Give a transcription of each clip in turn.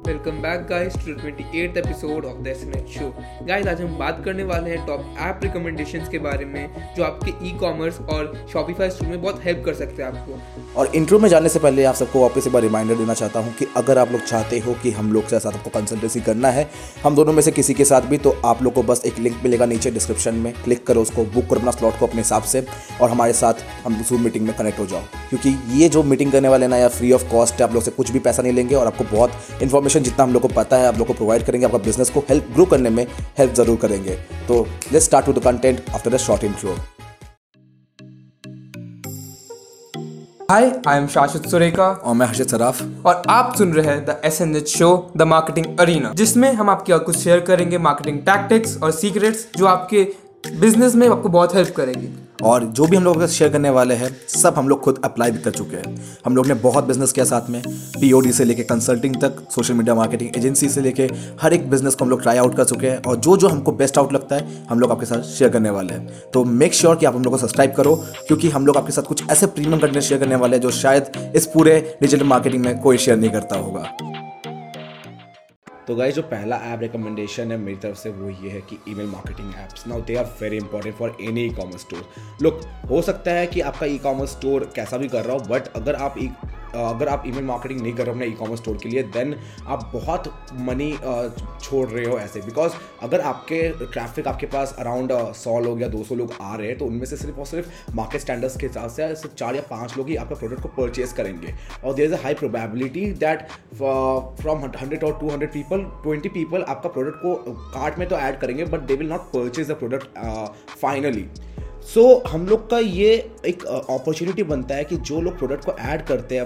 Welcome back guys to 28th episode of the SNH show. Guys आज हम बात करने वाले हैं टॉप ऐप रिकमेंडेशंस के बारे में जो आपके ई कॉमर्स और शॉपिफाई स्टोर में बहुत हेल्प कर सकते हैं आपको। और इंट्रो में जाने से पहले आप सबको वापस एक बार रिमाइंडर देना चाहता हूं कि अगर आप लोग चाहते हो कि हम लोग के साथ आपको कंसल्टेंसी करना है, हम दोनों में से किसी के साथ भी, तो आप लोग को बस एक लिंक मिलेगा नीचे डिस्क्रिप्शन में, क्लिक करो उसको, बुक करो अपना स्लॉट को अपने हिसाब से और हमारे साथ हम जूम मीटिंग में कनेक्ट हो जाओ। क्योंकि ये जो मीटिंग करने वाले ना या फ्री ऑफ कॉस्ट है, आप लोग से कुछ भी पैसा नहीं लेंगे और आपको बहुत इन्फॉर्मेशन जितना हम लोग को पता है आप लोग को प्रोवाइड करेंगे, आपका बिजनेस को हेल्प ग्रो करने में हेल्प जरूर करेंगे। तो let's start with the content after the short intro. Hi, I am Shashwat Surekha और मैं हर्षित सराफ और आप सुन रहे हैं the SNH show the marketing arena, जिसमें हम आपके कुछ शेयर करेंगे मार्केटिंग टैक्टिक्स और सीक्रेट्स जो आपके बिजनेस में आपको बहुत हेल्प करेंगी। और जो भी हम लोग शेयर करने वाले हैं सब हम लोग खुद अप्लाई भी कर चुके हैं। हम लोग ने बहुत बिजनेस किया साथ में, पीओडी से लेके कंसल्टिंग तक, सोशल मीडिया मार्केटिंग एजेंसी से लेके हर एक बिजनेस को हम लोग ट्राई आउट कर चुके हैं और जो जो हमको बेस्ट आउट लगता है हम लोग आपके साथ शेयर करने वाले हैं। तो मेक श्योर कि आप हम लोग को सब्सक्राइब करो, क्योंकि हम लोग आपके साथ कुछ ऐसे प्रीमियम कंटेंट शेयर करने वाले हैं जो शायद इस पूरे डिजिटल मार्केटिंग में कोई शेयर नहीं करता होगा। तो गाइस जो पहला ऐप रिकमेंडेशन है मेरी तरफ से वो ये है कि email marketing apps. Now they are very important for any e commerce store. Look, हो सकता है कि आपका ई कॉमर्स स्टोर कैसा भी कर रहा हो, बट अगर आप ईमेल मार्केटिंग नहीं कर रहे हो अपने ई कॉमर्स स्टोर के लिए, देन आप बहुत मनी छोड़ रहे हो ऐसे। बिकॉज अगर आपके ट्रैफिक आपके पास अराउंड 100 लोग या 200 लोग आ रहे हैं, तो उनमें से सिर्फ और सिर्फ मार्केट स्टैंडर्ड्स के हिसाब से सिर्फ 4 या 5 लोग ही आपका प्रोडक्ट को परचेज करेंगे। और there is a high probability that from 100 और 200 पीपल 20 पीपल आपका प्रोडक्ट को कार्ट में तो ऐड करेंगे, but they will not purchase the product finally. So हम लोग का ये एक अपॉर्चुनिटी बनता है कि जो लोग प्रोडक्ट को ऐड करते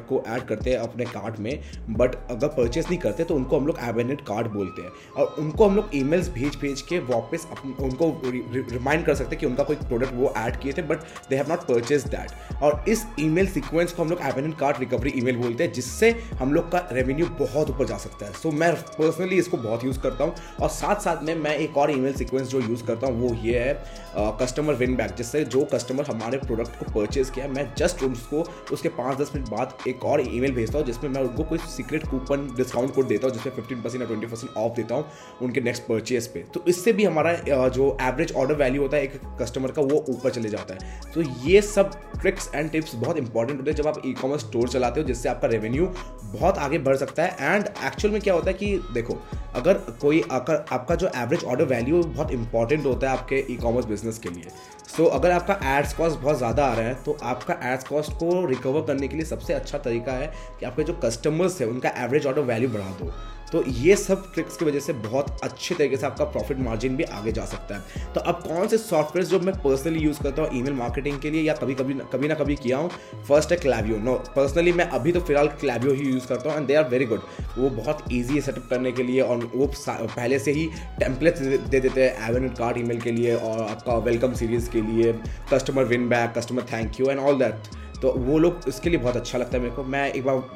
हैं अपने कार्ट में, बट अगर परचेस नहीं करते तो उनको हम लोग एबेंडन्ड कार्ट बोलते हैं। और उनको हम लोग ईमेल्स भेज के वापस उनको रिमाइंड कर सकते हैं कि उनका कोई प्रोडक्ट वो ऐड किए थे but they have not purchase that. और इस ईमेल सीक्वेंस को हम लोग एबेंडन्ड कार्ट रिकवरी ईमेल बोलते हैं, जिससे हम लोग का रेवेन्यू बहुत ऊपर जा सकता है। सो मैं पर्सनली इसको बहुत यूज़ करता हूँ। और साथ में मैं एक और ईमेल सीक्वेंस जो यूज़ करता हूँ वो ये है कस्टमर विन बैक, जिससे जो कस्टमर हमारे प्रोडक्ट को परचेज किया, मैं जस्ट उसको उसके 5-10 मिनट बाद एक और ईमेल भेजता हूँ जिसमें मैं उनको कोई सीक्रेट कूपन डिस्काउंट कोड देता हूँ, जिसमें 15% या 20% ऑफ देता हूँ उनके नेक्स्ट परचेज पे। तो इससे भी हमारा जो एवरेज ऑर्डर वैल्यू होता है एक कस्टमर का वो ऊपर चले जाता है। तो ये सब ट्रिक्स एंड टिप्स बहुत इंपॉर्टेंट होते हैं जब आप ई कॉमर्स स्टोर चलाते हो, जिससे आपका रेवेन्यू बहुत आगे बढ़ सकता है। एंड एक्चुअल में क्या होता है कि देखो, अगर आपका जो एवरेज ऑर्डर वैल्यू बहुत इंपॉर्टेंट होता है आपके ई कॉमर्स बिजनेस के लिए। सो अगर आपका एड्स कॉस्ट बहुत ज़्यादा आ रहा है, तो आपका एड्स कॉस्ट को रिकवर करने के लिए सबसे अच्छा तरीका है कि आपके जो कस्टमर्स हैं उनका एवरेज ऑर्डर वैल्यू बढ़ा दो। तो ये सब ट्रिक्स की वजह से बहुत अच्छे तरीके से आपका प्रॉफिट मार्जिन भी आगे जा सकता है। तो अब कौन से सॉफ्टवेयर जो मैं पर्सनली यूज़ करता हूँ ईमेल मार्केटिंग के लिए या कभी ना कभी किया हूँ, फर्स्ट है क्लैवियो। नो, पर्सनली मैं अभी तो फिलहाल क्लैवियो ही यूज़ करता हूँ and they are very good. वो बहुत ईजी है सेटअप करने के लिए और वो पहले से ही टेम्पलेट्स दे देते हैं एबेंडन्ड कार्ट ईमेल के लिए और आपका वेलकम सीरीज़ के लिए, customer win back, customer thank you and all that. तो वो लोग इसके लिए बहुत अच्छा लगता है मेरे को। मैं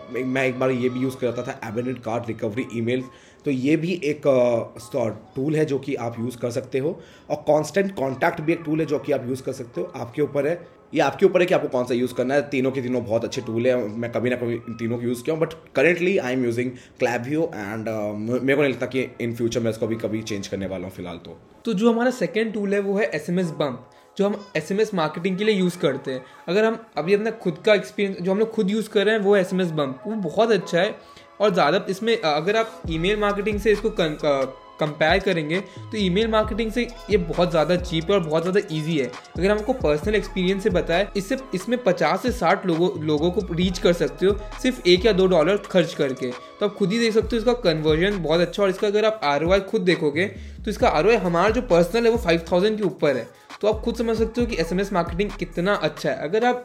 एक बार ये भी यूज़ करता था एबेंडन्ड कार्ट रिकवरी ईमेल। तो ये भी एक टूल है जो कि आप यूज़ कर सकते हो। और कांस्टेंट कांटेक्ट भी एक टूल है जो कि आप यूज़ कर सकते हो। आपके ऊपर है कि आपको कौन सा यूज़ करना है। तीनों के तीनों बहुत अच्छे टूल है, मैं कभी ना कभी तीनों को यूज़ किया हूँ, but currently I am using Klaviyo and मेरे को नहीं लगता कि इन फ्यूचर मैं इसको कभी चेंज करने वाला हूँ फिलहाल। तो जो हमारा सेकेंड टूल है वो है SMS बम्प, जो हम SMS मार्केटिंग के लिए यूज़ करते हैं। अगर हम अभी अपना खुद का एक्सपीरियंस जो हम लोग खुद यूज़ कर रहे हैं वो SMS बम्प, वो बहुत अच्छा है। और ज़्यादा इसमें अगर आप ईमेल मार्केटिंग से इसको कंपेयर करेंगे तो ईमेल मार्केटिंग से ये बहुत ज़्यादा चीप है और बहुत ज़्यादा इजी है। अगर हमको पर्सनल एक्सपीरियंस से बताएं, इसमें 50 से 60 लोगों को रीच कर सकते हो सिर्फ $1 या $2 खर्च करके। तो आप खुद ही देख सकते हो इसका कन्वर्जन बहुत अच्छा। और इसका अगर आप ROI खुद देखोगे तो इसका ROI हमारा जो पर्सनल है वो 5000 के ऊपर है। तो आप खुद समझ सकते हो कि SMS मार्केटिंग कितना अच्छा है। अगर आप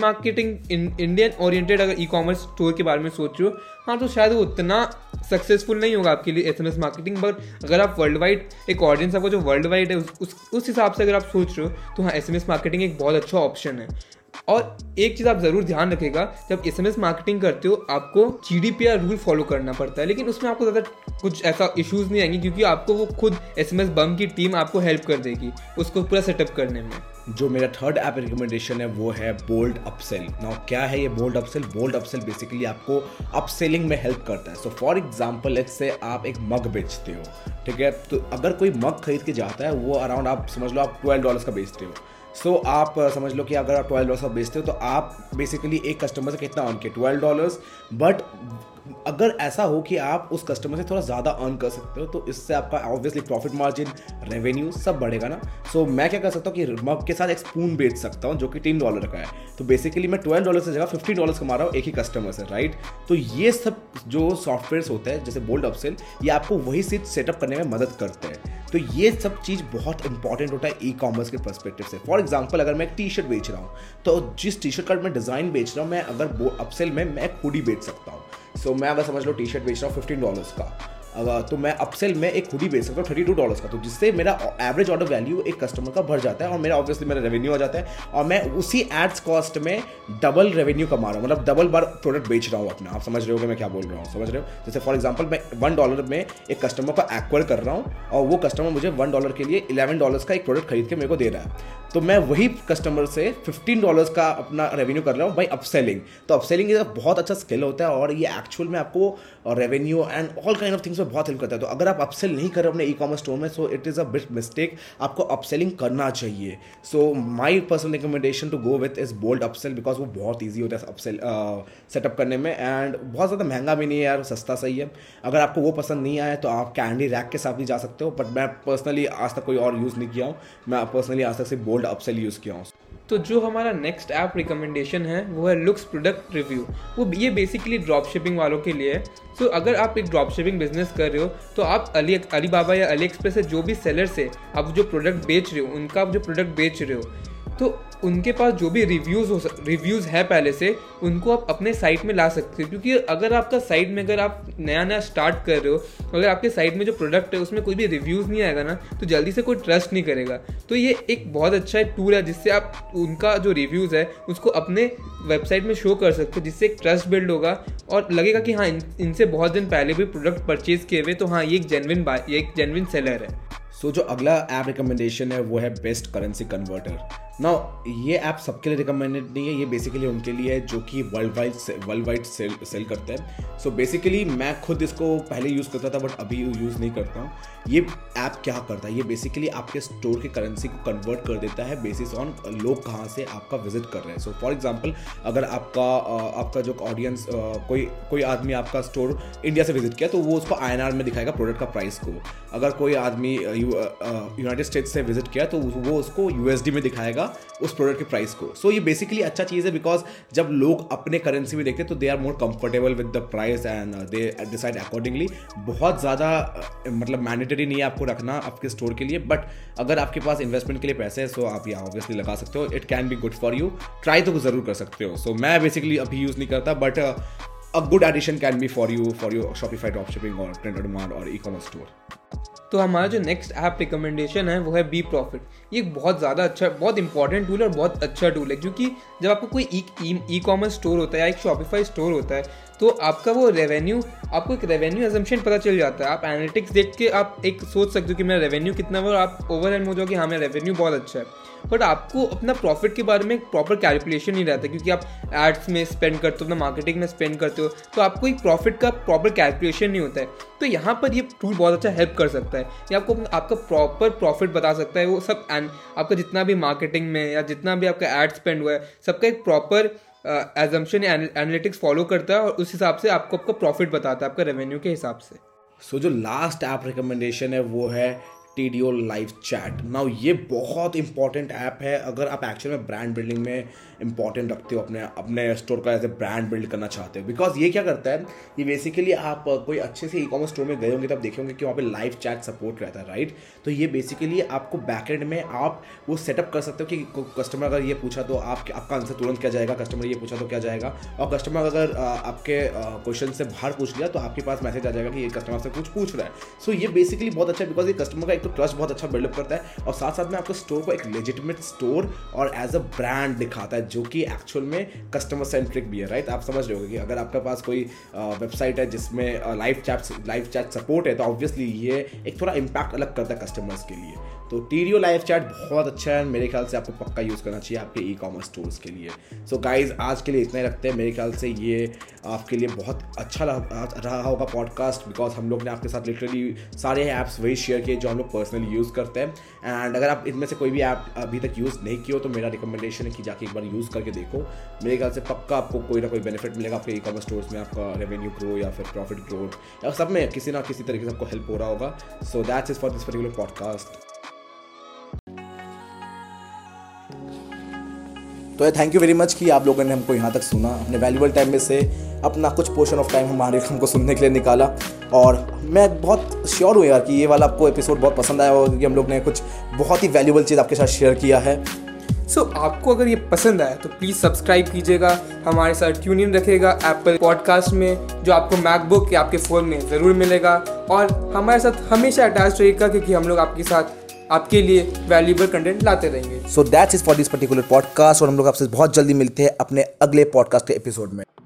इंडियन ओरिएंटेड अगर ई कॉमर्स स्टोर के बारे में सोच रहे हो, हाँ, तो शायद वो उतना सक्सेसफुल नहीं होगा आपके लिए SMS मार्केटिंग। बट अगर आप वर्ल्ड वाइड एक ऑडियंस आपको जो वर्ल्ड वाइड है उस हिसाब से अगर आप सोच रहे हो तो हाँ, SMS मार्केटिंग एक बहुत अच्छा ऑप्शन है। और एक चीज़ आप ज़रूर ध्यान रखिएगा, जब SMS मार्केटिंग करते हो आपको GDPR रूल फॉलो करना पड़ता है, लेकिन उसमें आपको ज़्यादा कुछ ऐसा इश्यूज़ नहीं आएंगे क्योंकि आपको वो खुद SMS बम की टीम आपको हेल्प कर देगी उसको पूरा सेटअप करने में। जो मेरा थर्ड ऐप रिकमेंडेशन है वो है बोल्ड अपसेल। नाउ क्या है ये bold upsell? Bold upsell basically आपको अपसेलिंग में हेल्प करता है। So for example let's say आप एक मग बेचते हो, ठीक है, तो अगर कोई मग खरीद के जाता है वो अराउंड आप समझ लो आप $12 का बेचते हो। सो आप समझ लो कि अगर आप $12 का बेचते हो तो आप बेसिकली एक कस्टमर से कितना अर्न किए? $12। बट अगर ऐसा हो कि आप उस कस्टमर से थोड़ा ज़्यादा अर्न कर सकते हो तो इससे आपका ऑब्वियसली प्रॉफिट मार्जिन, रेवेन्यू सब बढ़ेगा ना। सो मैं क्या कर सकता हूँ कि मग के साथ एक स्पून बेच सकता हूँ जो कि $3 का है, तो बेसिकली मैं $12 से जगह $15 कमा रहा हूँ एक ही कस्टमर से, राइट। तो ये सब जो सॉफ्टवेयर होते हैं जैसे बोल्ड अपसेल, ये आपको वही चीज़ सेटअप करने में मदद करते हैं। तो ये सब चीज़ बहुत इंपॉर्टेंट होता है ई कॉमर्स के पर्सपेक्टिव से। फॉर एग्जाम्पल अगर मैं एक टी शर्ट बेच रहा हूँ तो जिस टी शर्ट का मैं डिज़ाइन बेच रहा हूँ, मैं अगर अपसेल में मैं एक हुडी बेच सकता हूँ। सो मैं अगर समझ लो टी शर्ट बेच रहा हूँ $15 का, अगर तो मैं अपसेल में एक हुडी बेच सकता हूँ $32 का, तो जिससे मेरा एवरेज ऑर्डर वैल्यू एक कस्टमर का बढ़ जाता है और मेरा ऑब्वियसली मेरा रेवेन्यू आ जाता है और मैं उसी एड्स कॉस्ट में डबल रेवेन्यू कमा रहा हूँ, मतलब डबल बार प्रोडक्ट बेच रहा हूँ अपना। आप समझ रहे हो कि मैं क्या बोल रहा हूँ? समझ रहे हो? जैसे फॉर एग्जांपल मैं $1 में एक कस्टमर को एक्वायर कर रहा हूँ और वो कस्टमर मुझे $1 के लिए $11 का एक प्रोडक्ट खरीद के मेरे को दे रहा है, तो मैं वही कस्टमर से $15 का अपना रेवेन्यू कर रहा हूँ बाई अपसेलिंग। तो अपसेलिंग एक बहुत अच्छा स्किल होता है और ये एक्चुअल में आपको revenue and all kind of things में बहुत हेल्प करता है। तो अगर आप अपसेल नहीं कर रहे हो अपने ई कॉमर्स स्टोर में, so it is a big mistake, आपको अपसेलिंग करना चाहिए। So my personal recommendation to go with is bold upsell because वो बहुत ईजी होता है अपसेल सेटअप करने में एंड बहुत ज़्यादा महंगा भी नहीं है यार, सस्ता सही है। अगर आपको वो पसंद नहीं आया तो आप कैंडी रैक के साथ भी जा सकते हो, बट मैं पर्सनली आज तक कोई और यूज़ नहीं किया हूँ, मैं पर्सनली आज तक सिर्फ बोल्ड अपसेल यूज़ किया हूँ। तो जो हमारा नेक्स्ट ऐप रिकमेंडेशन है वो है लुक्स प्रोडक्ट रिव्यू। वो ये बेसिकली ड्रॉप शिपिंग वालों के लिए है। सो अगर आप एक ड्रॉप शिपिंग बिजनेस कर रहे हो तो आप अलीबाबा या अली एक्सप्रेस से जो भी सेलर से आप जो प्रोडक्ट बेच रहे हो, उनका आप जो प्रोडक्ट बेच रहे हो, तो उनके पास जो भी रिव्यूज़ है पहले से, उनको आप अपने साइट में ला सकते हो। क्योंकि अगर आपका साइट में, अगर आप नया स्टार्ट कर रहे हो, अगर आपके साइट में जो प्रोडक्ट है उसमें कोई भी रिव्यूज़ नहीं आएगा ना, तो जल्दी से कोई ट्रस्ट नहीं करेगा। तो ये एक बहुत अच्छा टूल है जिससे आप उनका जो रिव्यूज़ है उसको अपने वेबसाइट में शो कर सकते हो, जिससे एक ट्रस्ट बिल्ड होगा और लगेगा कि हाँ इनसे बहुत दिन पहले भी प्रोडक्ट परचेज किए हुए, तो हाँ ये एक जेन्युइन सेलर है। सो जो अगला ऐप रिकमेंडेशन है वो है बेस्ट करेंसी कन्वर्टर। नाउ ये ऐप सबके लिए रिकमेंडेड नहीं है, ये बेसिकली उनके लिए है जो कि वर्ल्ड वाइड सेल करते हैं। सो बेसिकली मैं खुद इसको पहले यूज़ करता था बट अभी यूज़ नहीं करता हूँ। ये ऐप क्या करता है, ये बेसिकली आपके स्टोर की करेंसी को कन्वर्ट कर देता है बेसिस ऑन लोग कहाँ से आपका विजिट कर रहे हैं। सो फॉर एग्जांपल अगर आपका जो ऑडियंस कोई आदमी आपका स्टोर इंडिया से विजिट किया तो वो उसको INR में दिखाएगा प्रोडक्ट का प्राइस को। अगर कोई आदमी यूनाइटेड स्टेट्स से विजिट किया तो वो उसको USD में दिखाएगा उस प्रोडक्ट के प्राइस को। सो ये बेसिकली अच्छा चीज़ है बिकॉज जब लोग अपने करेंसी में देखते हैं तो they are more comfortable with the price and they decide accordingly. बहुत ज़्यादा मतलब मैंडेटरी नहीं है आपको रखना आपके स्टोर के लिए, बट अगर आपके पास इन्वेस्टमेंट के लिए पैसे है सो आप ये ऑब्वियसली लगा सकते हो। It can be good for you, try तो ज़रूर कर सकते हो। सो मैं बेसिकली अभी यूज़ नहीं करता but a good addition can be for you Shopify drop shipping और प्रिंट ऑन डिमांड और ई कॉमर्स स्टोर। तो हमारा जो नेक्स्ट ऐप रिकमेंडेशन है वो है बी प्रॉफिट। ये एक बहुत ज़्यादा अच्छा, बहुत इंपॉर्टेंट टूल है और बहुत अच्छा टूल है, क्योंकि जब आपको कोई ई कॉमर्स स्टोर होता है या एक शॉपिफाई स्टोर होता है तो आपका वो आपको एक रेवेन्यू एजम्पशन पता चल जाता है। आप एनालिटिक्स देख के आप एक सोच सकते हो कि मेरा रेवेन्यू कितना है और आप ओवरऑल हो जाओ कि हाँ मेरा रेवेन्यू बहुत अच्छा है, बट आपको अपना प्रॉफिट के बारे में एक प्रॉपर कैलकुलेशन नहीं रहता, क्योंकि आप एड्स में स्पेंड करते हो, अपना मार्केटिंग में स्पेंड करते हो, तो आपको एक प्रॉफिट का प्रॉपर कैलकुलेशन नहीं होता है। तो यहाँ पर ये टूल बहुत अच्छा हेल्प कर सकता है। ये आपको आपका प्रॉपर प्रॉफिट बता सकता है, वो सब आपका जितना भी मार्केटिंग में या जितना भी आपका एड स्पेंड हुआ है सबका एक प्रॉपर एजम्पशन एनालिटिक्स फॉलो करता है और उस हिसाब से आपको आपका प्रॉफिट बताता है आपका रेवेन्यू के हिसाब से। सो जो लास्ट ऐप रिकमेंडेशन है वो है TDO लाइव चैट। नाउ ये बहुत इंपॉर्टेंट ऐप है अगर आप एक्चुअल में ब्रांड बिल्डिंग में इंपॉर्टेंट रखते हो, अपने स्टोर का ऐसे ब्रांड बिल्ड करना चाहते हो। बिकॉज ये क्या करता है, ये बेसिकली आप कोई अच्छे से ई कॉमर्स स्टोर में गए होंगे तब देखे होंगे कि वहाँ पे लाइव चैट सपोर्ट रहता है, राइट। तो ये बेसिकली आपको बैकएंड में आप वो सेटअप कर सकते हो कि कस्टमर अगर ये पूछा तो आपका आंसर तुरंत क्या जाएगा, कस्टमर ये पूछा तो क्या जाएगा, और कस्टमर अगर आपके क्वेश्चन से बाहर पूछ लिया तो आपके पास मैसेज आ जाएगा कि ये कस्टमर से कुछ पूछ रहा है। सो ये बेसिकली बहुत अच्छा है बिकॉज ये कस्टमर का एक तो ट्रस्ट बहुत अच्छा बिल्डअप करता है और साथ साथ में आपके स्टोर को एक लेजिटिमेट स्टोर और एज अ ब्रांड दिखाता है जो कि एक्चुअल में कस्टमर सेंट्रिक भी है, राइट। आप समझ रहे होगे कि अगर आपके पास कोई वेबसाइट है जिसमें लाइव चैट सपोर्ट है, तो ऑब्वियसली ये एक थोड़ा इम्पैक्ट अलग करता है कस्टमर्स के लिए। तो टीरियो लाइव चैट बहुत अच्छा है, मेरे ख्याल से आपको पक्का यूज़ करना चाहिए आपके ई-कॉमर्स स्टोर्स के लिए। सो गाइज, आज के लिए इतना ही रखते हैं। मेरे ख्याल से ये आपके लिए बहुत अच्छा रहा होगा पॉडकास्ट, बिकॉज हम लोग ने आपके साथ लिटरली सारे ऐप्स वही शेयर किए जो हम लोग पर्सनली यूज़ करते हैं। एंड अगर आप इनमें से कोई भी ऐप अभी तक यूज़ नहीं किए हो तो मेरा रिकमेंडेशन है कि जाके एक बार यूज़ करके देखो। मेरे ख्याल से पक्का आपको कोई ना कोई बेनिफिट मिलेगा आपके ई-कॉमर्स स्टोर्स में, आपका रेवेन्यू ग्रो या फिर प्रॉफिट ग्रोथ या सब में किसी ना किसी तरीके से आपको हेल्प हो रहा होगा। So that's it for this particular podcast. तो थैंक यू वेरी मच कि आप लोगों ने हमको यहाँ तक सुना, अपने वैल्यूबल टाइम में से अपना कुछ पोर्शन ऑफ टाइम हमको सुनने के लिए निकाला। और मैं बहुत श्योर हूँ यार कि ये वाला आपको एपिसोड बहुत पसंद आया होगा, क्योंकि हम लोग ने कुछ बहुत ही वैल्यूबल चीज़ आपके साथ शेयर किया है। सो आपको अगर ये पसंद आया तो प्लीज़ सब्सक्राइब कीजिएगा, हमारे साथ ट्यून इन रखिएगा एप्पल पॉडकास्ट में, जो आपको मैकबुक या आपके फ़ोन में ज़रूर मिलेगा। और हमारे साथ हमेशा अटैच रहिएगा, क्योंकि हम लोग आपके साथ आपके लिए वैल्यूबल कंटेंट लाते रहेंगे। So that's it for this particular podcast, और हम लोग आपसे बहुत जल्दी मिलते हैं अपने अगले पॉडकास्ट के एपिसोड में।